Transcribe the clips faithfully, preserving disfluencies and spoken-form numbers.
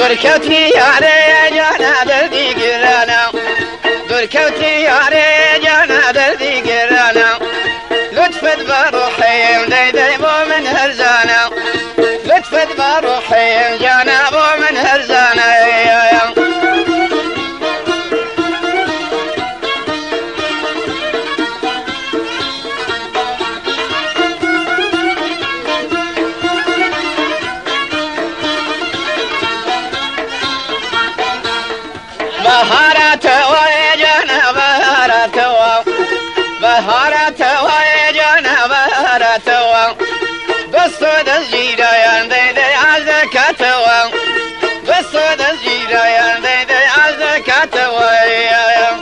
دركوتني ياري جانا دردي قرانا دركوتني ياري جانا دردي قرانا لطفت بروحي دي دي بو من هرزانا لطفت بروحي جانا بو من هرزانا يا يا بهارات ويجانا بهارات بهارات ويجانا بهارات بصد الجيرة يندي دي عزكات بصد الجيرة يندي دي عزكات ويا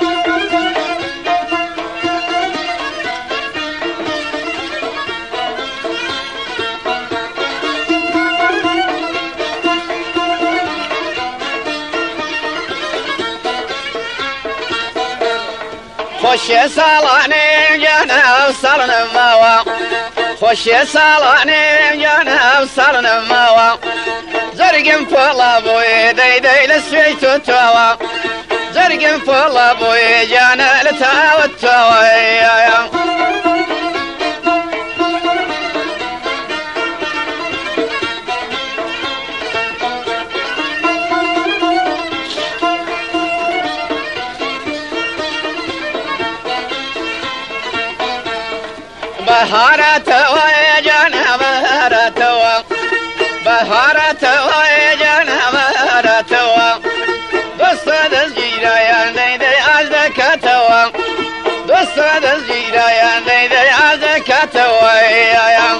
خوش سالاني جانا وصلنا موا خوش سالاني جانا وصلنا موا زرقم فلا بوي دي دي لسويتو توا زرقم فلا بوي جانا لتاوى التوا يا بهارات ويجانا بهارات بهارات ويجانا بهارات بصد الجيرة يندي دي عزكات بصد الجيرة يندي دي عزكات ويا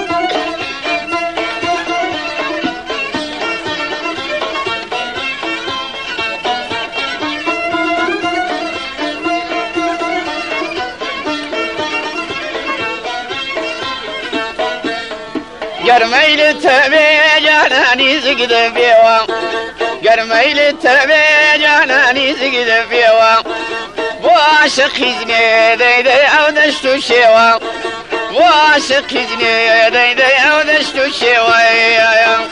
قرميل تبي جاناني زقد بيوا قرميل تبي جاناني زقد بيوا وعاشق خزني دي دي عودشتو شيوا وعاشق خزني دي دي عودشتو شيوا يا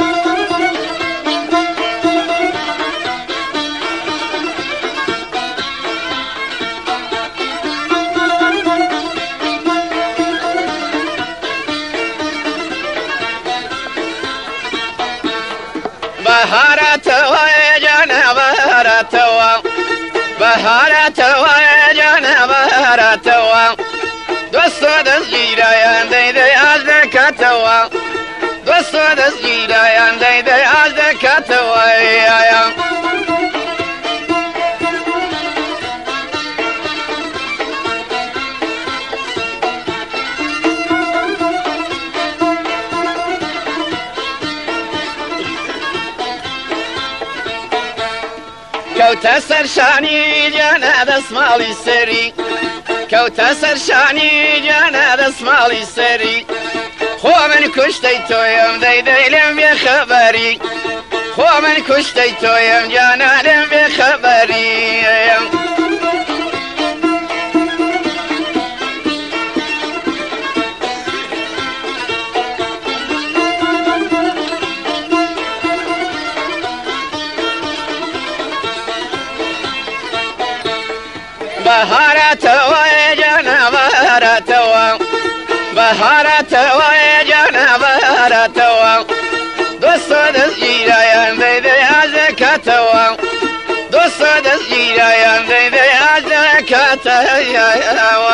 بهارات ويجانا بهارات بهارات ويجانا بهارات دوستو دزجيرا يندي دي عزكات دوستو دزجيرا يندي دي عزكات ويا كوتا سرشاني جانا دسمالي سري كوتا سرشاني جانا دسمالي سري خو من كشتي تويم دي دي لم بخبري خو من كشتي تويم جانا لم بخبري بهارات ويجانا بهارات بهارات ويجانا بهارات دوستو دزجيرا يندي دي عزكات دوستو دزجيرا يندي دي عزكات